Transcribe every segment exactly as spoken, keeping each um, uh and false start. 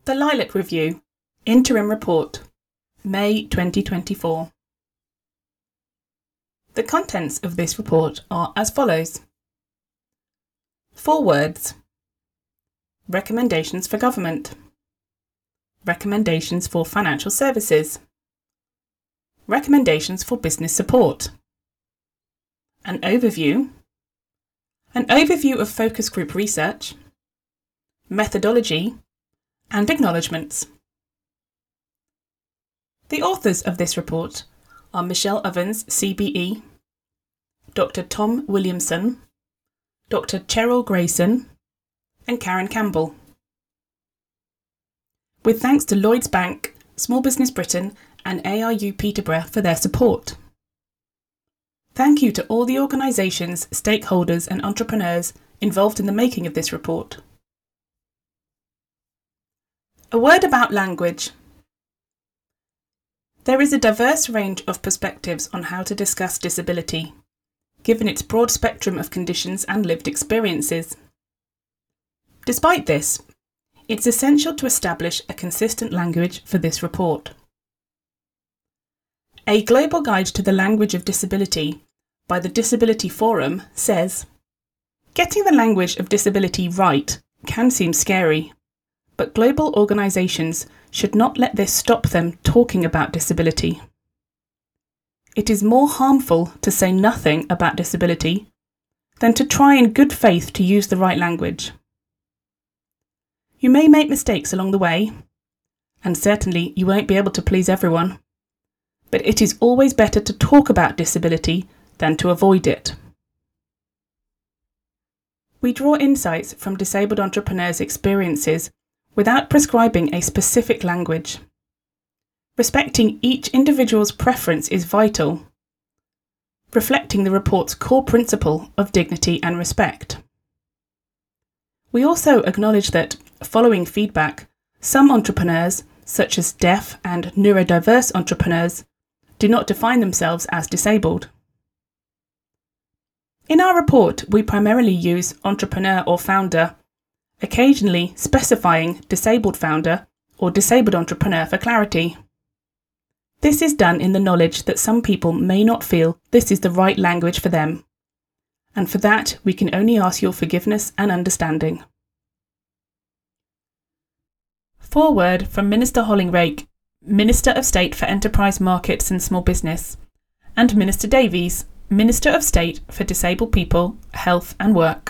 The Lilac Review, Interim Report, May twenty twenty-four. The contents of this report are as follows. Four words. Recommendations for government. Recommendations for financial services. Recommendations for business support. An overview. An overview of focus group research. Methodology. And acknowledgements. The authors of this report are Michelle Ovens, C B E, Doctor Tom Williamson, Doctor Cheryl Grayson, and Karen Campbell. With thanks to Lloyds Bank, Small Business Britain, and A R U Peterborough for their support. Thank you to all the organisations, stakeholders, and entrepreneurs involved in the making of this report. A word about language. There is a diverse range of perspectives on how to discuss disability, given its broad spectrum of conditions and lived experiences. Despite this, it's essential to establish a consistent language for this report. A Global Guide to the Language of Disability by the Disability Forum says, "Getting the language of disability right can seem scary. But global organisations should not let this stop them talking about disability. It is more harmful to say nothing about disability than to try in good faith to use the right language. You may make mistakes along the way, and certainly you won't be able to please everyone, but it is always better to talk about disability than to avoid it." We draw insights from disabled entrepreneurs' experiences without prescribing a specific language. Respecting each individual's preference is vital, reflecting the report's core principle of dignity and respect. We also acknowledge that, following feedback, some entrepreneurs, such as deaf and neurodiverse entrepreneurs, do not define themselves as disabled. In our report, we primarily use entrepreneur or founder, occasionally specifying disabled founder or disabled entrepreneur for clarity. This is done in the knowledge that some people may not feel this is the right language for them, and for that we can only ask your forgiveness and understanding. Foreword from Minister Hollingreich, Minister of State for Enterprise Markets and Small Business, and Minister Davies, Minister of State for Disabled People, Health and Work.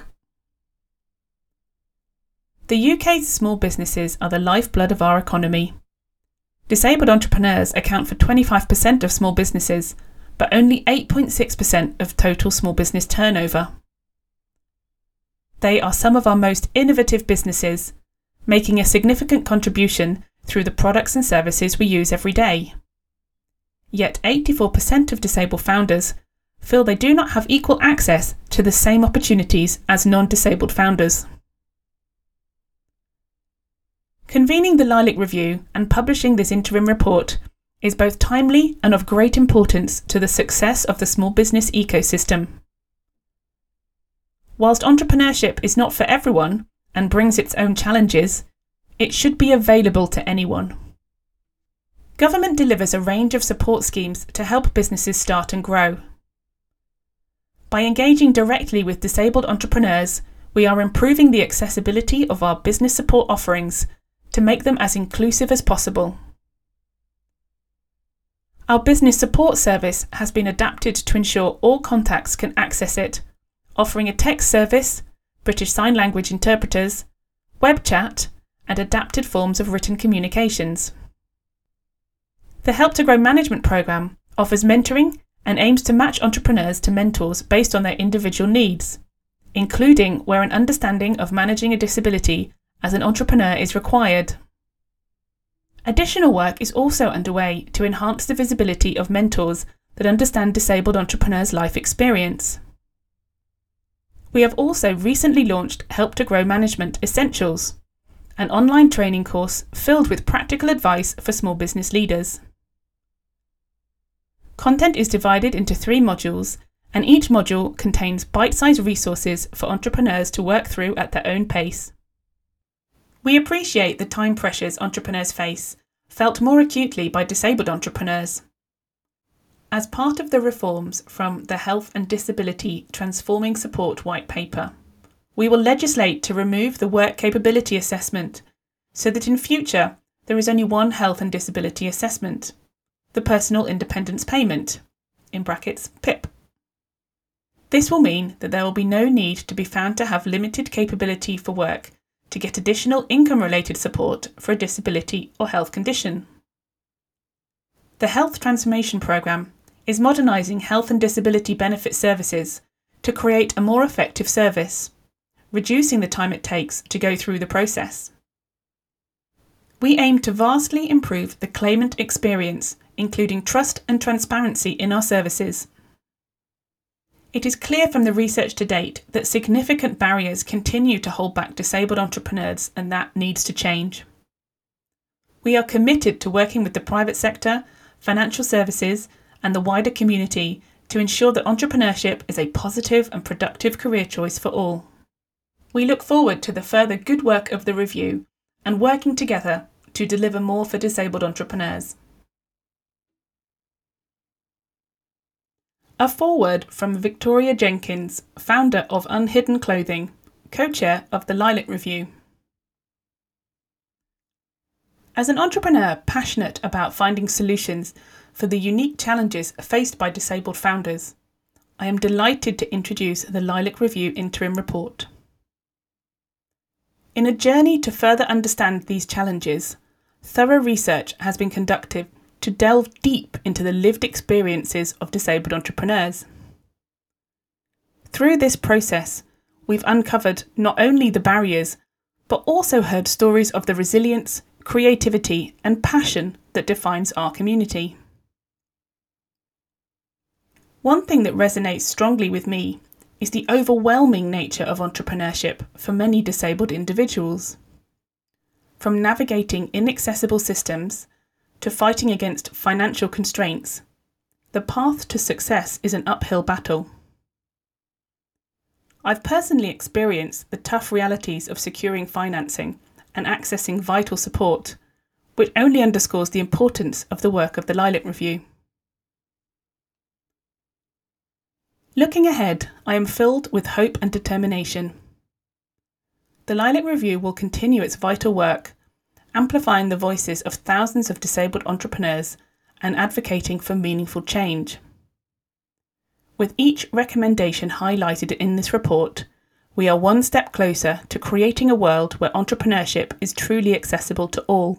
The U K's small businesses are the lifeblood of our economy. Disabled entrepreneurs account for twenty-five percent of small businesses, but only eight point six percent of total small business turnover. They are some of our most innovative businesses, making a significant contribution through the products and services we use every day. Yet eighty-four percent of disabled founders feel they do not have equal access to the same opportunities as non-disabled founders. Convening the Lilac Review and publishing this interim report is both timely and of great importance to the success of the small business ecosystem. Whilst entrepreneurship is not for everyone and brings its own challenges, it should be available to anyone. Government delivers a range of support schemes to help businesses start and grow. By engaging directly with disabled entrepreneurs, we are improving the accessibility of our business support offerings to make them as inclusive as possible. Our business support service has been adapted to ensure all contacts can access it, offering a text service, British Sign Language interpreters, web chat, and adapted forms of written communications. The Help to Grow management programme offers mentoring and aims to match entrepreneurs to mentors based on their individual needs, including where an understanding of managing a disability as an entrepreneur is required. Additional work is also underway to enhance the visibility of mentors that understand disabled entrepreneurs' life experience. We have also recently launched Help to Grow Management Essentials, an online training course filled with practical advice for small business leaders. Content is divided into three modules, and each module contains bite-sized resources for entrepreneurs to work through at their own pace. We appreciate the time pressures entrepreneurs face, felt more acutely by disabled entrepreneurs. As part of the reforms from the Health and Disability Transforming Support White Paper, we will legislate to remove the work capability assessment so that in future there is only one health and disability assessment, the Personal Independence Payment, in brackets P I P. This will mean that there will be no need to be found to have limited capability for work to get additional income-related support for a disability or health condition. The Health Transformation Programme is modernising health and disability benefit services to create a more effective service, reducing the time it takes to go through the process. We aim to vastly improve the claimant experience, including trust and transparency in our services. It is clear from the research to date that significant barriers continue to hold back disabled entrepreneurs, and that needs to change. We are committed to working with the private sector, financial services, and the wider community to ensure that entrepreneurship is a positive and productive career choice for all. We look forward to the further good work of the review and working together to deliver more for disabled entrepreneurs. A foreword from Victoria Jenkins, founder of Unhidden Clothing, co-chair of the Lilac Review. As an entrepreneur passionate about finding solutions for the unique challenges faced by disabled founders, I am delighted to introduce the Lilac Review Interim Report. In a journey to further understand these challenges, thorough research has been conducted to delve deep into the lived experiences of disabled entrepreneurs. Through this process, we've uncovered not only the barriers, but also heard stories of the resilience, creativity, and passion that defines our community. One thing that resonates strongly with me is the overwhelming nature of entrepreneurship for many disabled individuals. From navigating inaccessible systems to fighting against financial constraints, the path to success is an uphill battle. I've personally experienced the tough realities of securing financing and accessing vital support, which only underscores the importance of the work of the Lilac Review. Looking ahead, I am filled with hope and determination. The Lilac Review will continue its vital work, amplifying the voices of thousands of disabled entrepreneurs and advocating for meaningful change. With each recommendation highlighted in this report, we are one step closer to creating a world where entrepreneurship is truly accessible to all.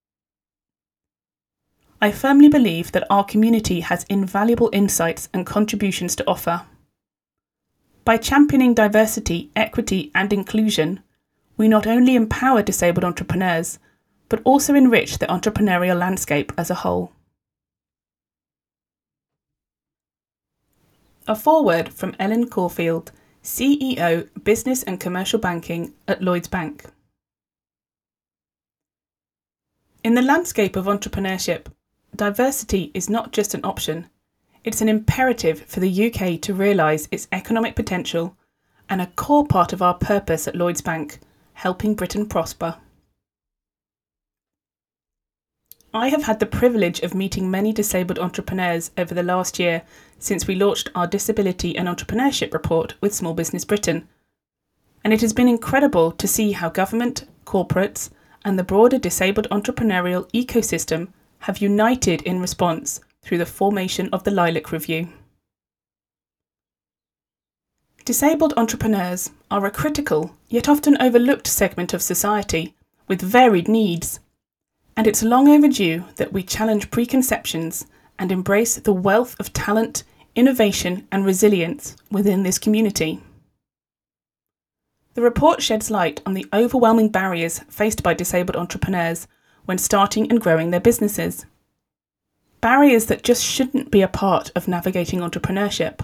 I firmly believe that our community has invaluable insights and contributions to offer. By championing diversity, equity, and inclusion, we not only empower disabled entrepreneurs, but also enrich the entrepreneurial landscape as a whole. A foreword from Ellen Caulfield, C E O, Business and Commercial Banking at Lloyds Bank. In the landscape of entrepreneurship, diversity is not just an option, it's an imperative for the U K to realise its economic potential and a core part of our purpose at Lloyds Bank, helping Britain prosper. I have had the privilege of meeting many disabled entrepreneurs over the last year since we launched our Disability and Entrepreneurship report with Small Business Britain, and it has been incredible to see how government, corporates, and the broader disabled entrepreneurial ecosystem have united in response through the formation of the Lilac Review. Disabled entrepreneurs are a critical, yet often overlooked segment of society with varied needs, and it's long overdue that we challenge preconceptions and embrace the wealth of talent, innovation, and resilience within this community. The report sheds light on the overwhelming barriers faced by disabled entrepreneurs when starting and growing their businesses. Barriers that just shouldn't be a part of navigating entrepreneurship.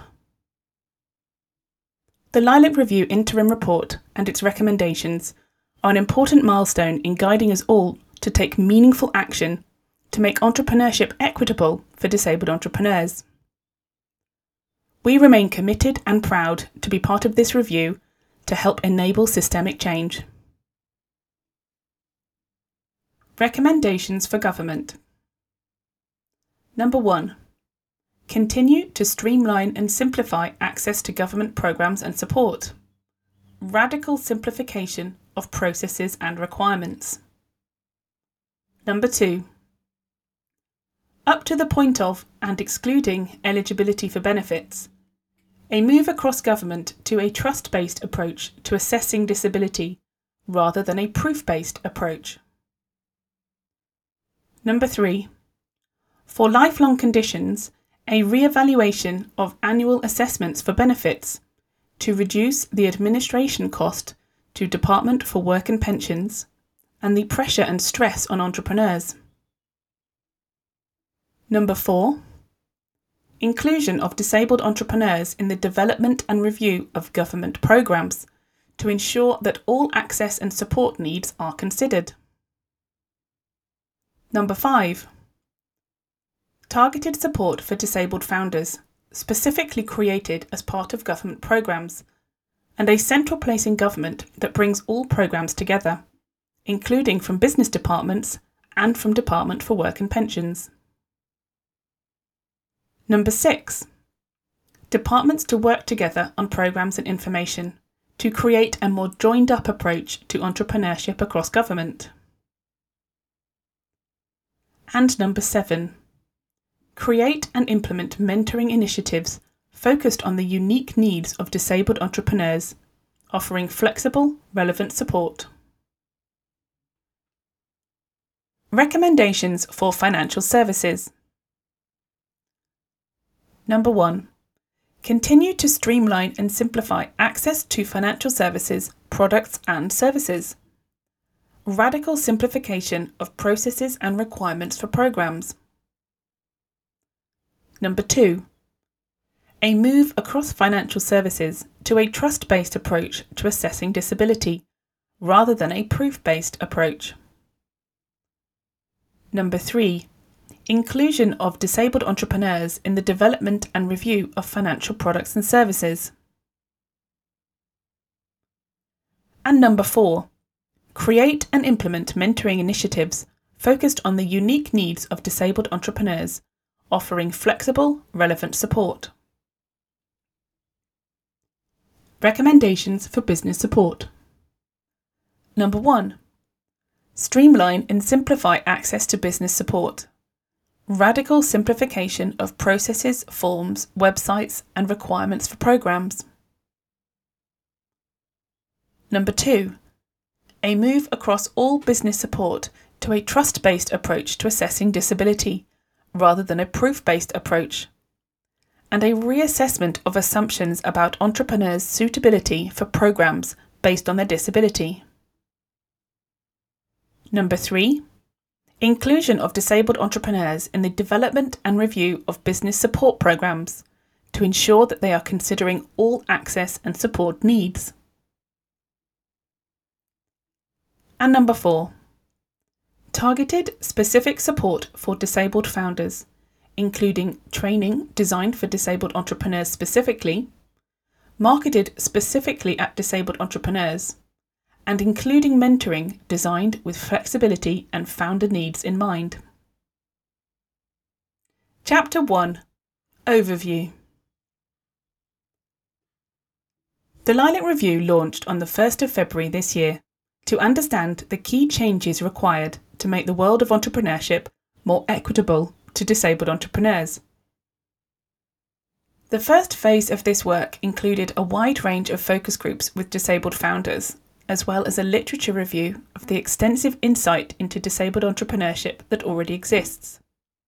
The Lilac Review Interim Report and its recommendations are an important milestone in guiding us all to take meaningful action to make entrepreneurship equitable for disabled entrepreneurs. We remain committed and proud to be part of this review to help enable systemic change. Recommendations for government. Number one. Continue to streamline and simplify access to government programmes and support. Radical simplification of processes and requirements. Number two. Up to the point of and excluding eligibility for benefits. A move across government to a trust-based approach to assessing disability rather than a proof-based approach. Number three. For lifelong conditions, a re-evaluation of annual assessments for benefits to reduce the administration cost to Department for Work and Pensions and the pressure and stress on entrepreneurs. Number four. Inclusion of disabled entrepreneurs in the development and review of government programmes to ensure that all access and support needs are considered. Number five. Targeted support for disabled founders, specifically created as part of government programmes, and a central place in government that brings all programmes together, including from business departments and from Department for Work and Pensions. Number six. Departments to work together on programmes and information to create a more joined-up approach to entrepreneurship across government. And number seven. Create and implement mentoring initiatives focused on the unique needs of disabled entrepreneurs, offering flexible, relevant support. Recommendations for financial services. Number one. Continue to streamline and simplify access to financial services, products and services. Radical simplification of processes and requirements for programs. Number two. A move across financial services to a trust-based approach to assessing disability, rather than a proof-based approach. Number three. Inclusion of disabled entrepreneurs in the development and review of financial products and services. And number four. Create and implement mentoring initiatives focused on the unique needs of disabled entrepreneurs, offering flexible, relevant support. Recommendations for business support. Number one. Streamline and simplify access to business support. Radical simplification of processes, forms, websites and requirements for programs. Number two. A move across all business support to a trust-based approach to assessing disability, rather than a proof-based approach, and a reassessment of assumptions about entrepreneurs' suitability for programs based on their disability. Number three. Inclusion of disabled entrepreneurs in the development and review of business support programs to ensure that they are considering all access and support needs. And number four. Targeted specific support for disabled founders, including training designed for disabled entrepreneurs specifically, marketed specifically at disabled entrepreneurs, and including mentoring designed with flexibility and founder needs in mind. Chapter one. Overview. The Lilac Review launched on the first of February this year to understand the key changes required to make the world of entrepreneurship more equitable to disabled entrepreneurs. The first phase of this work included a wide range of focus groups with disabled founders, as well as a literature review of the extensive insight into disabled entrepreneurship that already exists.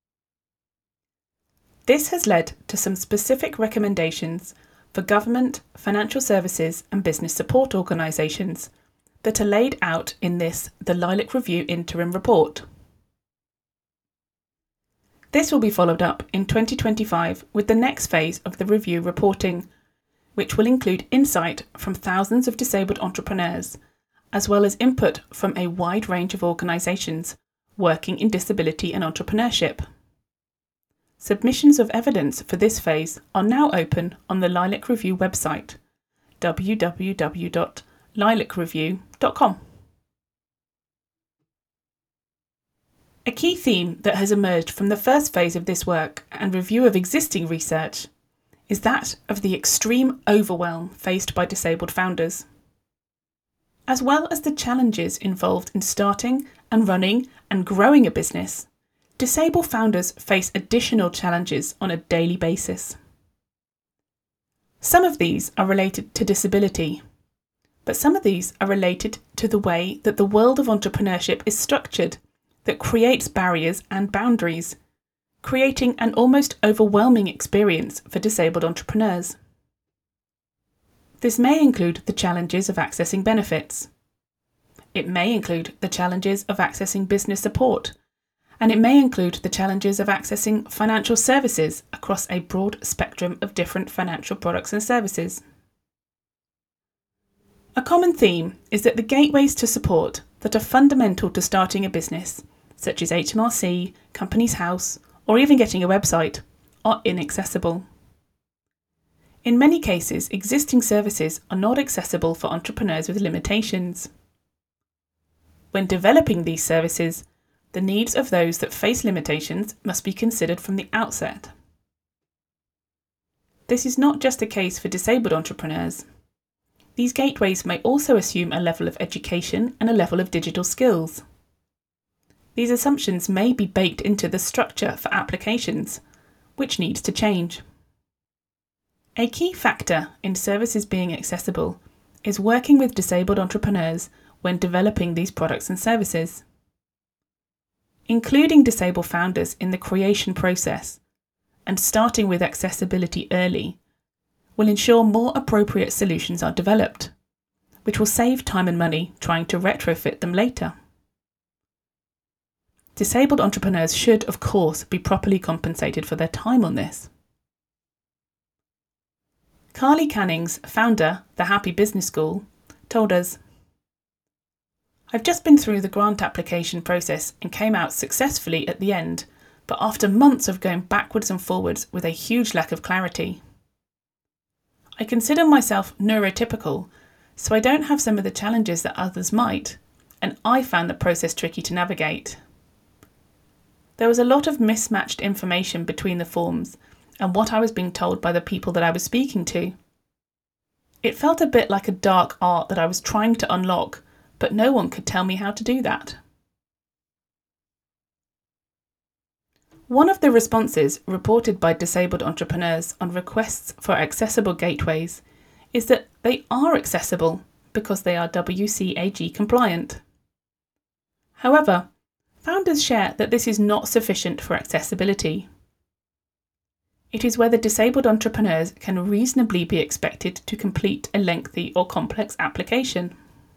This has led to some specific recommendations for government, financial services and business support organisations that are laid out in this The Lilac Review Interim Report. This will be followed up in twenty twenty-five with the next phase of the review reporting, which will include insight from thousands of disabled entrepreneurs, as well as input from a wide range of organisations working in disability and entrepreneurship. Submissions of evidence for this phase are now open on the Lilac Review website, w w w dot lilac review dot com. A key theme that has emerged from the first phase of this work and review of existing research is that of the extreme overwhelm faced by disabled founders, as well as the challenges involved in starting and running and growing a business. Disabled founders face additional challenges on a daily basis. Some of these are related to disability, but some of these are related to the way that the world of entrepreneurship is structured, that creates barriers and boundaries, creating an almost overwhelming experience for disabled entrepreneurs. This may include the challenges of accessing benefits. It may include the challenges of accessing business support, and it may include the challenges of accessing financial services across a broad spectrum of different financial products and services. A common theme is that the gateways to support that are fundamental to starting a business, such as H M R C, Companies House, or even getting a website, are inaccessible. In many cases, existing services are not accessible for entrepreneurs with limitations. When developing these services, the needs of those that face limitations must be considered from the outset. This is not just the case for disabled entrepreneurs. These gateways may also assume a level of education and a level of digital skills. These assumptions may be baked into the structure for applications, which needs to change. A key factor in services being accessible is working with disabled entrepreneurs when developing these products and services. Including disabled founders in the creation process and starting with accessibility early will ensure more appropriate solutions are developed, which will save time and money trying to retrofit them later. Disabled entrepreneurs should, of course, be properly compensated for their time on this. Carly Cannings, founder, The Happy Business School, told us, "I've just been through the grant application process and came out successfully at the end, but after months of going backwards and forwards with a huge lack of clarity. I consider myself neurotypical, so I don't have some of the challenges that others might, and I found the process tricky to navigate. There was a lot of mismatched information between the forms and what I was being told by the people that I was speaking to. It felt a bit like a dark art that I was trying to unlock, but no one could tell me how to do that." One of the responses reported by disabled entrepreneurs on requests for accessible gateways is that they are accessible because they are W C A G compliant. However, founders share that this is not sufficient for accessibility. It is whether disabled entrepreneurs can reasonably be expected to complete a lengthy or complex application.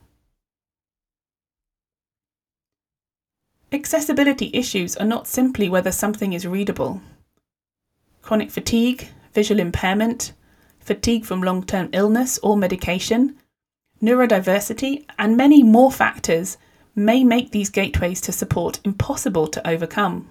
Accessibility issues are not simply whether something is readable. Chronic fatigue, visual impairment, fatigue from long-term illness or medication, neurodiversity, and many more factors may make these gateways to support impossible to overcome.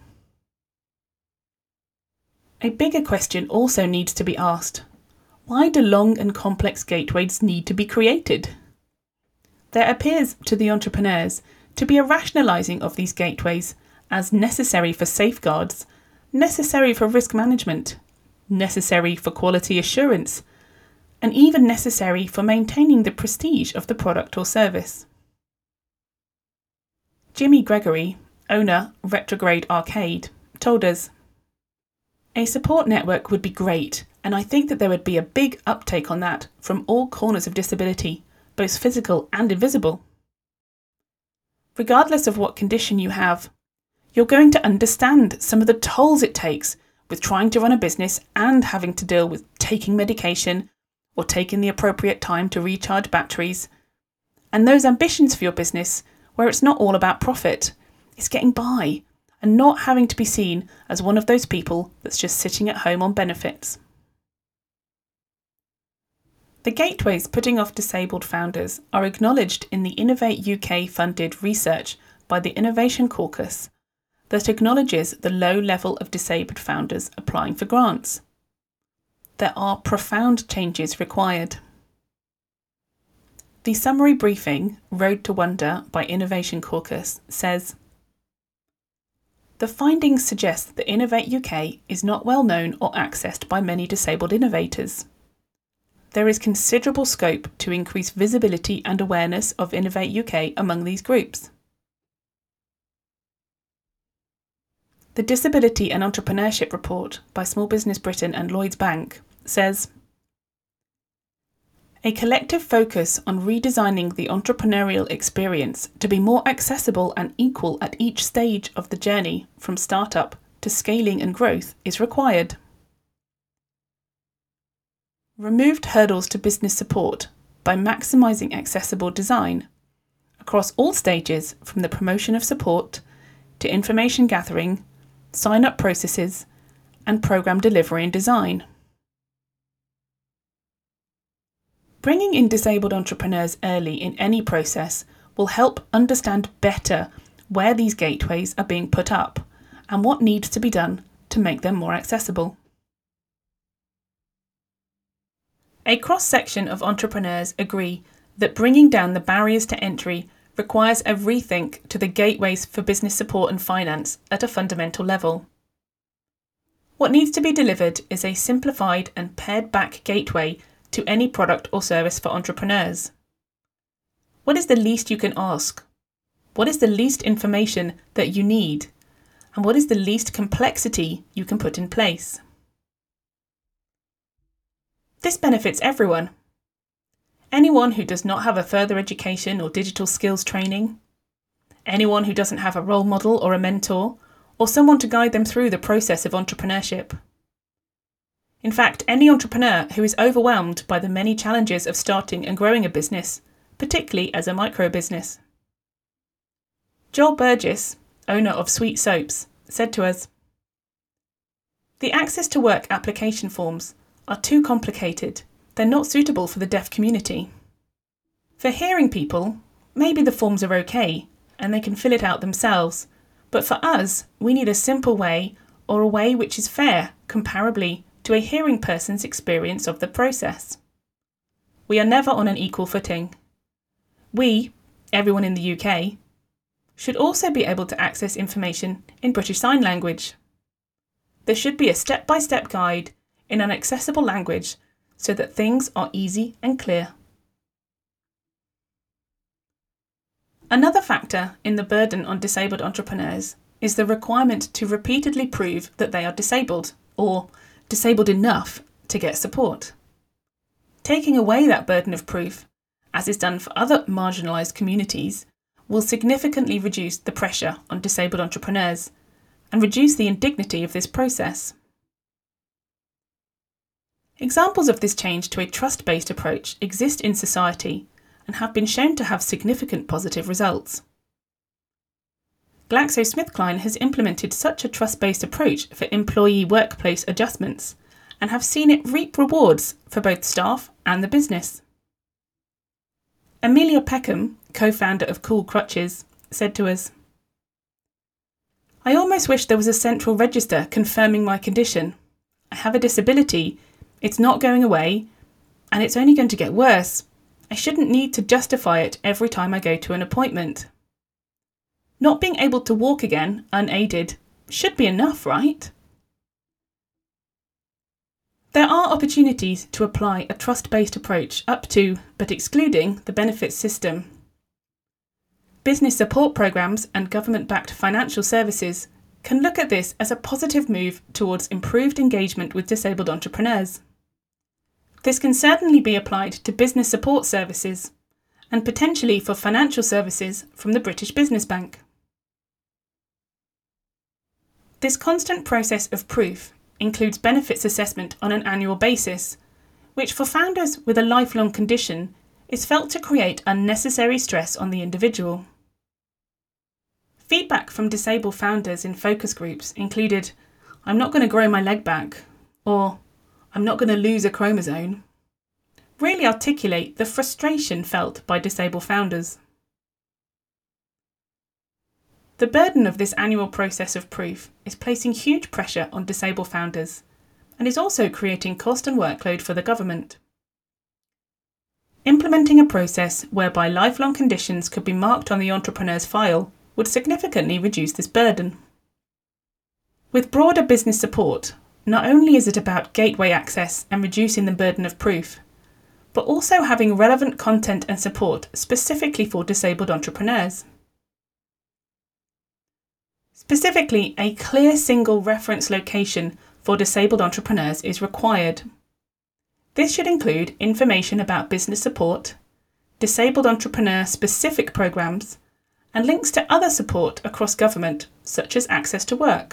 A bigger question also needs to be asked. Why do long and complex gateways need to be created? There appears to the entrepreneurs to be a rationalising of these gateways as necessary for safeguards, necessary for risk management, necessary for quality assurance, and even necessary for maintaining the prestige of the product or service. Jimmy Gregory, owner Retrograde Arcade, told us, "A support network would be great, and I think that there would be a big uptake on that from all corners of disability, both physical and invisible. Regardless of what condition you have, you're going to understand some of the tolls it takes with trying to run a business and having to deal with taking medication or taking the appropriate time to recharge batteries, and those ambitions for your business where it's not all about profit, it's getting by and not having to be seen as one of those people that's just sitting at home on benefits." The gateways putting off disabled founders are acknowledged in the Innovate U K funded research by the Innovation Caucus that acknowledges the low level of disabled founders applying for grants. There are profound changes required. The summary briefing, Road to Wonder by Innovation Caucus, says, The findings suggest that Innovate U K is not well known or accessed by many disabled innovators. There is considerable scope to increase visibility and awareness of Innovate U K among these groups. The Disability and Entrepreneurship Report by Small Business Britain and Lloyds Bank says, a collective focus on redesigning the entrepreneurial experience to be more accessible and equal at each stage of the journey from startup to scaling and growth is required. Removed hurdles to business support by maximising accessible design across all stages from the promotion of support to information gathering, sign-up processes, and programme delivery and design. Bringing in disabled entrepreneurs early in any process will help understand better where these gateways are being put up and what needs to be done to make them more accessible. A cross-section of entrepreneurs agree that bringing down the barriers to entry requires a rethink to the gateways for business support and finance at a fundamental level. What needs to be delivered is a simplified and pared-back gateway to any product or service for entrepreneurs. What is the least you can ask? What is the least information that you need? And what is the least complexity you can put in place? This benefits everyone. Anyone who does not have a further education or digital skills training, anyone who doesn't have a role model or a mentor, or someone to guide them through the process of entrepreneurship. In fact, any entrepreneur who is overwhelmed by the many challenges of starting and growing a business, particularly as a micro business. Joel Burgess, owner of Sweet Soaps, said to us, "The Access to Work application forms are too complicated. They're not suitable for the deaf community. For hearing people, maybe the forms are okay and they can fill it out themselves, but for us, we need a simple way or a way which is fair comparably to a hearing person's experience of the process. We are never on an equal footing. We, everyone in the U K, should also be able to access information in British Sign Language. There should be a step-by-step guide in an accessible language so that things are easy and clear." Another factor in the burden on disabled entrepreneurs is the requirement to repeatedly prove that they are disabled, or disabled enough to get support. Taking away that burden of proof, as is done for other marginalised communities, will significantly reduce the pressure on disabled entrepreneurs and reduce the indignity of this process. Examples of this change to a trust-based approach exist in society and have been shown to have significant positive results. GlaxoSmithKline has implemented such a trust-based approach for employee workplace adjustments and have seen it reap rewards for both staff and the business. Amelia Peckham, co-founder of Cool Crutches, said to us, "I almost wish there was a central register confirming my condition. I have a disability, it's not going away, and it's only going to get worse. I shouldn't need to justify it every time I go to an appointment. Not being able to walk again, unaided, should be enough, right?" There are opportunities to apply a trust-based approach up to, but excluding, the benefits system. Business support programs and government-backed financial services can look at this as a positive move towards improved engagement with disabled entrepreneurs. This can certainly be applied to business support services and potentially for financial services from the British Business Bank. This constant process of proof includes benefits assessment on an annual basis, which for founders with a lifelong condition is felt to create unnecessary stress on the individual. Feedback from disabled founders in focus groups included, "I'm not going to grow my leg back," or "I'm not going to lose a chromosome," really articulate the frustration felt by disabled founders. The burden of this annual process of proof is placing huge pressure on disabled founders and is also creating cost and workload for the government. Implementing a process whereby lifelong conditions could be marked on the entrepreneur's file would significantly reduce this burden. With broader business support, not only is it about gateway access and reducing the burden of proof, but also having relevant content and support specifically for disabled entrepreneurs. Specifically, a clear single reference location for disabled entrepreneurs is required. This should include information about business support, disabled entrepreneur specific programs, and links to other support across government, such as access to work.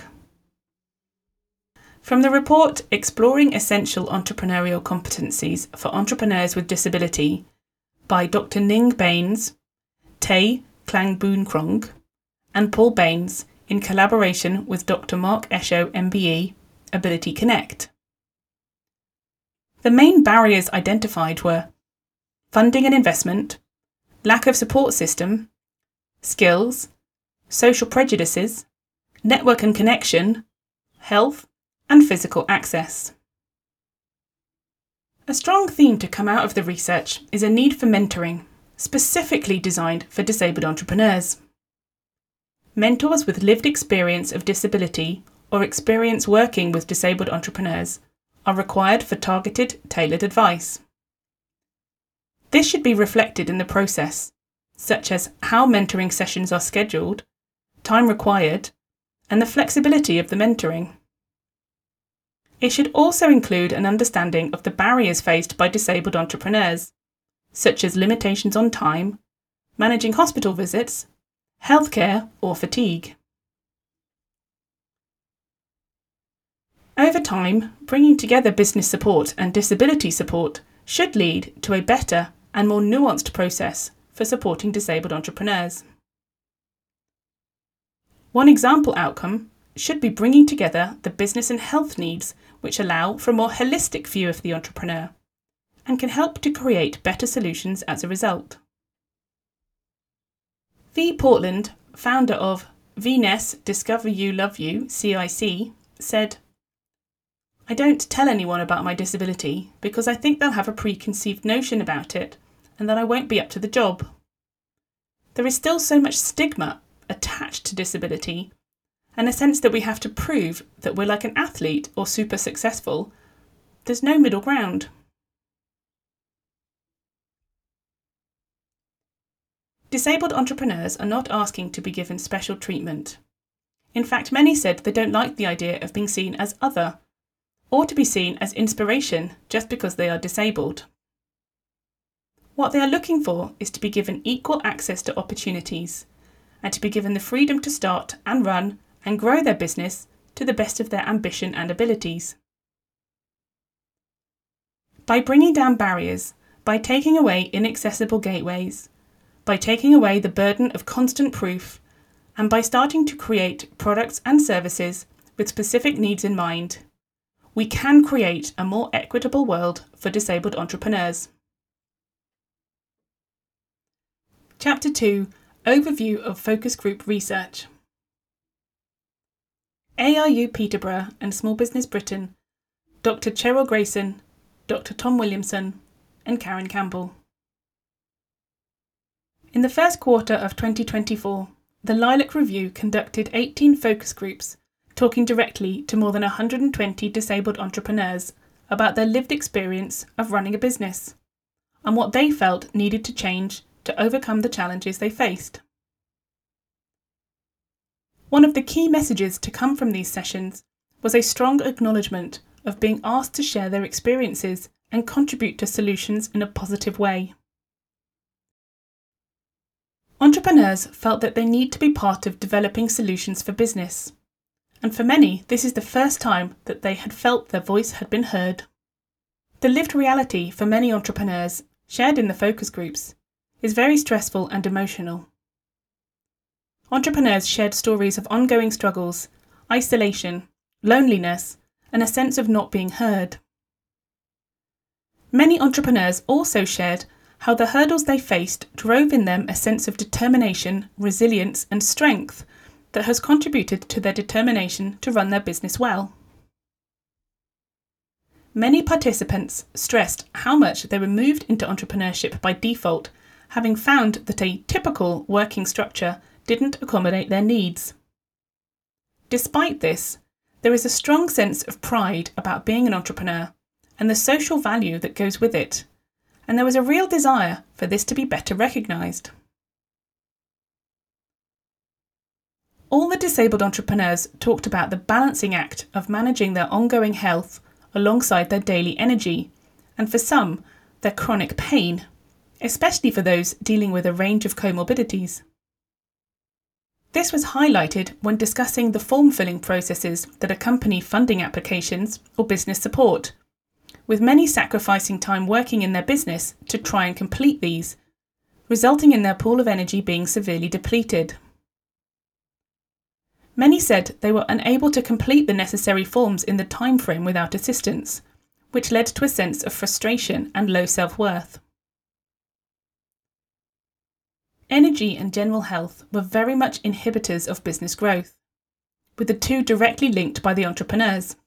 From the report Exploring Essential Entrepreneurial Competencies for Entrepreneurs with Disability by Doctor Ning Baines, Tay Klang Boon Krong, and Paul Baines in collaboration with Doctor Mark Esho M B E, Ability Connect. The main barriers identified were funding and investment, lack of support system, skills, social prejudices, network and connection, health, and physical access. A strong theme to come out of the research is a need for mentoring, specifically designed for disabled entrepreneurs. Mentors with lived experience of disability or experience working with disabled entrepreneurs are required for targeted, tailored advice. This should be reflected in the process, such as how mentoring sessions are scheduled, time required, and the flexibility of the mentoring. It should also include an understanding of the barriers faced by disabled entrepreneurs, such as limitations on time, managing hospital visits, healthcare, or fatigue. Over time, bringing together business support and disability support should lead to a better and more nuanced process for supporting disabled entrepreneurs. One example outcome should be bringing together the business and health needs which allow for a more holistic view of the entrepreneur and can help to create better solutions as a result. V. Portland, founder of V N E S Discover You Love You C I C, said, "I don't tell anyone about my disability because I think they'll have a preconceived notion about it and that I won't be up to the job. There is still so much stigma attached to disability and a sense that we have to prove that we're like an athlete or super successful. There's no middle ground." Disabled entrepreneurs are not asking to be given special treatment. In fact, many said they don't like the idea of being seen as other, or to be seen as inspiration just because they are disabled. What they are looking for is to be given equal access to opportunities, and to be given the freedom to start and run and grow their business to the best of their ambition and abilities. By bringing down barriers, by taking away inaccessible gateways, by taking away the burden of constant proof, and by starting to create products and services with specific needs in mind, we can create a more equitable world for disabled entrepreneurs. Chapter two, Overview of Focus Group Research. A R U Peterborough and Small Business Britain, Doctor Cheryl Grayson, Doctor Tom Williamson, and Karen Campbell. In the first quarter of twenty twenty-four, the Lilac Review conducted eighteen focus groups talking directly to more than one hundred twenty disabled entrepreneurs about their lived experience of running a business and what they felt needed to change to overcome the challenges they faced. One of the key messages to come from these sessions was a strong acknowledgement of being asked to share their experiences and contribute to solutions in a positive way. Entrepreneurs felt that they need to be part of developing solutions for business, and for many this is the first time that they had felt their voice had been heard. The lived reality for many entrepreneurs, shared in the focus groups, is very stressful and emotional. Entrepreneurs shared stories of ongoing struggles, isolation, loneliness, and a sense of not being heard. Many entrepreneurs also shared how the hurdles they faced drove in them a sense of determination, resilience, and strength that has contributed to their determination to run their business well. Many participants stressed how much they were moved into entrepreneurship by default, having found that a typical working structure didn't accommodate their needs. Despite this, There is a strong sense of pride about being an entrepreneur and the social value that goes with it, and there was a real desire for this to be better recognised. All the disabled entrepreneurs talked about the balancing act of managing their ongoing health alongside their daily energy, and for some, their chronic pain, especially for those dealing with a range of comorbidities. This was highlighted when discussing the form-filling processes that accompany funding applications or business support, with many sacrificing time working in their business to try and complete these, resulting in their pool of energy being severely depleted. Many said they were unable to complete the necessary forms in the time frame without assistance, which led to a sense of frustration and low self-worth. Energy and general health were very much inhibitors of business growth, with the two directly linked by the entrepreneurs.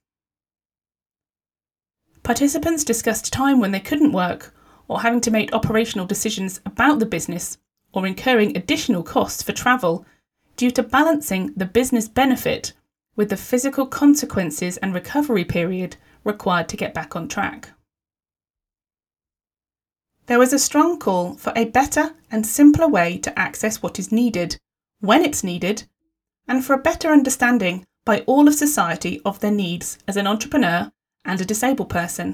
Participants discussed time when they couldn't work, or having to make operational decisions about the business, or incurring additional costs for travel due to balancing the business benefit with the physical consequences and recovery period required to get back on track. There was a strong call for a better and simpler way to access what is needed, when it's needed, and for a better understanding by all of society of their needs as an entrepreneur and a disabled person.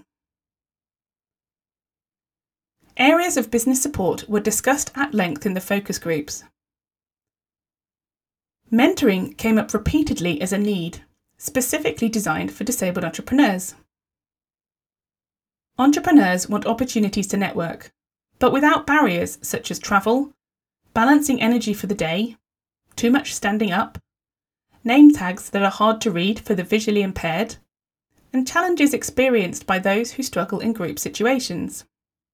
Areas of business support were discussed at length in the focus groups. Mentoring came up repeatedly as a need, specifically designed for disabled entrepreneurs. Entrepreneurs want opportunities to network, but without barriers such as travel, balancing energy for the day, too much standing up, name tags that are hard to read for the visually impaired, and challenges experienced by those who struggle in group situations.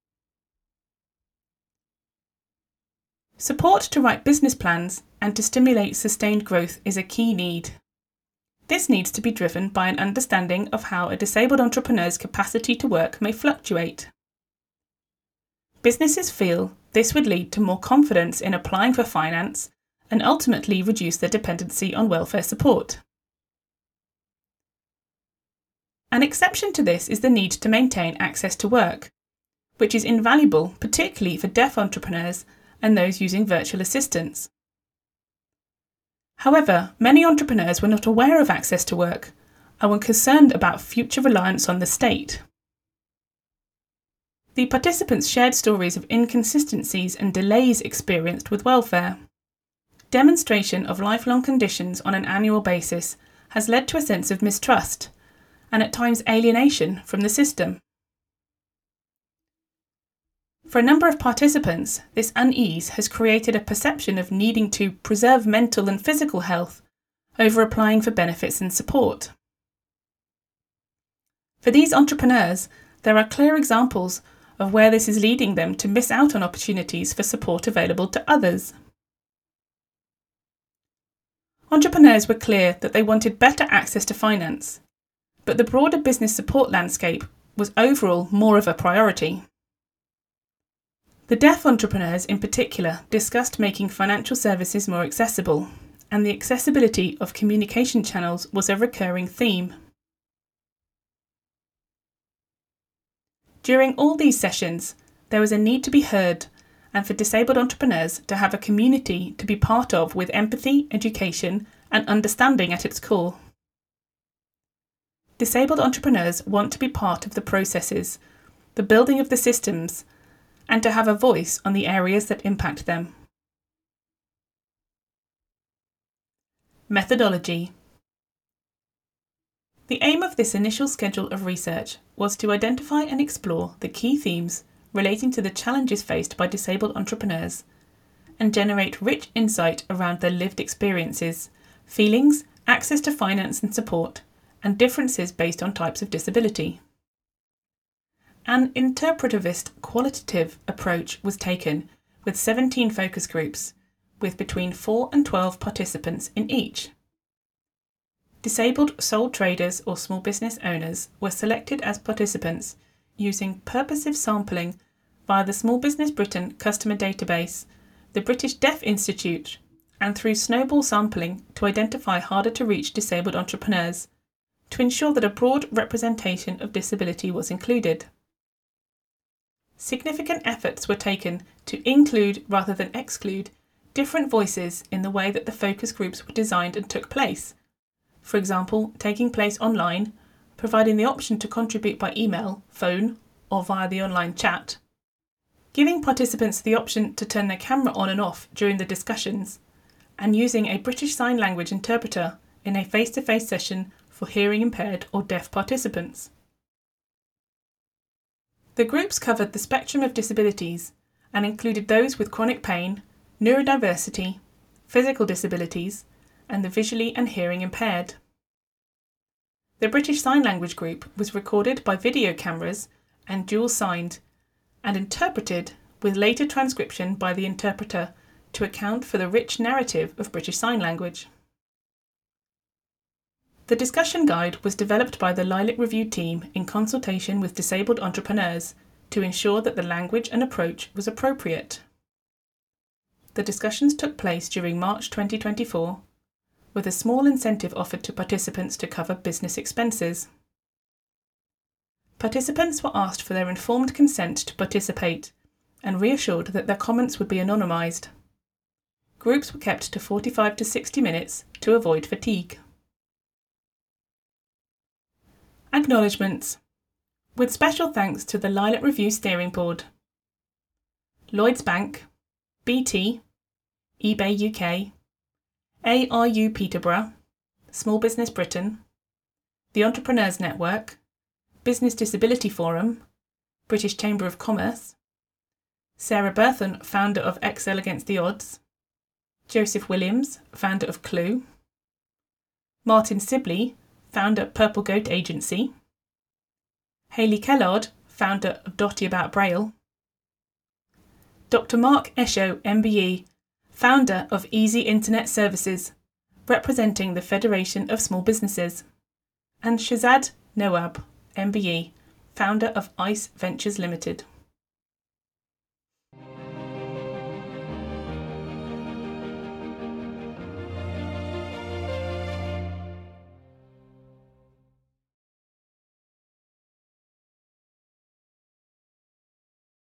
Support to write business plans and to stimulate sustained growth is a key need. This needs to be driven by an understanding of how a disabled entrepreneur's capacity to work may fluctuate. Businesses feel this would lead to more confidence in applying for finance and ultimately reduce their dependency on welfare support. An exception to this is the need to maintain access to work, which is invaluable particularly for deaf entrepreneurs and those using virtual assistants. However, many entrepreneurs were not aware of access to work and were concerned about future reliance on the state. The participants shared stories of inconsistencies and delays experienced with welfare. Demonstration of lifelong conditions on an annual basis has led to a sense of mistrust and at times alienation from the system. For a number of participants, this unease has created a perception of needing to preserve mental and physical health over applying for benefits and support. For these entrepreneurs, there are clear examples of where this is leading them to miss out on opportunities for support available to others. Entrepreneurs were clear that they wanted better access to finance, but the broader business support landscape was overall more of a priority. The deaf entrepreneurs in particular discussed making financial services more accessible, and the accessibility of communication channels was a recurring theme. During all these sessions, there was a need to be heard and for disabled entrepreneurs to have a community to be part of with empathy, education, and understanding at its core. Disabled entrepreneurs want to be part of the processes, the building of the systems, and to have a voice on the areas that impact them. Methodology. The aim of this initial schedule of research was to identify and explore the key themes relating to the challenges faced by disabled entrepreneurs and generate rich insight around their lived experiences, feelings, access to finance and support, and differences based on types of disability. An interpretivist qualitative approach was taken with seventeen focus groups, with between four and twelve participants in each. Disabled sole traders or small business owners were selected as participants using purposive sampling via the Small Business Britain customer database, the British Deaf Institute, and through snowball sampling to identify harder to reach disabled entrepreneurs, to ensure that a broad representation of disability was included. Significant efforts were taken to include rather than exclude different voices in the way that the focus groups were designed and took place. For example, taking place online, providing the option to contribute by email, phone, or via the online chat, giving participants the option to turn their camera on and off during the discussions, and using a British Sign Language interpreter in a face-to-face session for hearing impaired or deaf participants. The groups covered the spectrum of disabilities and included those with chronic pain, neurodiversity, physical disabilities, and the visually and hearing impaired. The British Sign Language group was recorded by video cameras and dual signed and interpreted with later transcription by the interpreter to account for the rich narrative of British Sign Language. The discussion guide was developed by the Lilac Review team in consultation with disabled entrepreneurs to ensure that the language and approach was appropriate. The discussions took place during March twenty twenty-four, with a small incentive offered to participants to cover business expenses. Participants were asked for their informed consent to participate and reassured that their comments would be anonymised. Groups were kept to forty-five to sixty minutes to avoid fatigue. Acknowledgements. With special thanks to the Lilac Review Steering Board, Lloyds Bank, B T, eBay U K, A R U Peterborough, Small Business Britain, the Entrepreneurs Network, Business Disability Forum, British Chamber of Commerce, Sarah Berthon, founder of Excel Against the Odds, Joseph Williams, founder of Clue, Martin Sibley, founder Purple Goat Agency, Hayley Kellard, founder of Dotty About Braille, Doctor Mark Esho, M B E, founder of Easy Internet Services, representing the Federation of Small Businesses, and Shazad Nawab, M B E, founder of ICE Ventures Limited.